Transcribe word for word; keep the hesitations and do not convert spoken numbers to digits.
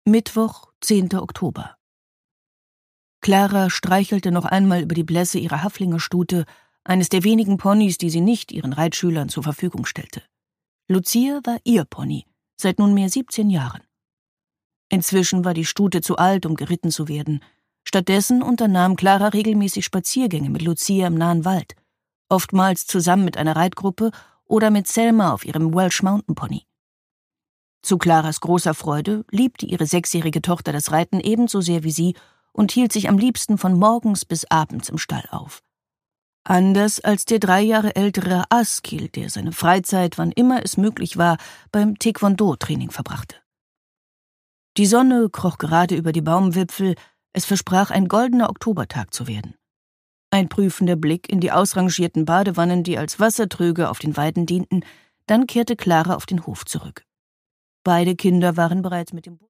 Mittwoch, zehnter Oktober. Clara streichelte noch einmal über die Blässe ihrer Haflingerstute, eines der wenigen Ponys, die sie nicht ihren Reitschülern zur Verfügung stellte. Lucia war ihr Pony, seit nunmehr siebzehn Jahren. Inzwischen war die Stute zu alt, um geritten zu werden. Stattdessen unternahm Clara regelmäßig Spaziergänge mit Lucia im nahen Wald, oftmals zusammen mit einer Reitgruppe oder mit Selma auf ihrem Welsh Mountain Pony. Zu Claras großer Freude liebte ihre sechsjährige Tochter das Reiten ebenso sehr wie sie und hielt sich am liebsten von morgens bis abends im Stall auf. Anders als der drei Jahre ältere Askil, der seine Freizeit, wann immer es möglich war, beim Taekwondo-Training verbrachte. Die Sonne kroch gerade über die Baumwipfel, es versprach ein goldener Oktobertag zu werden. Ein prüfender Blick in die ausrangierten Badewannen, die als Wassertröge auf den Weiden dienten, dann kehrte Clara auf den Hof zurück. Beide Kinder waren bereits mit dem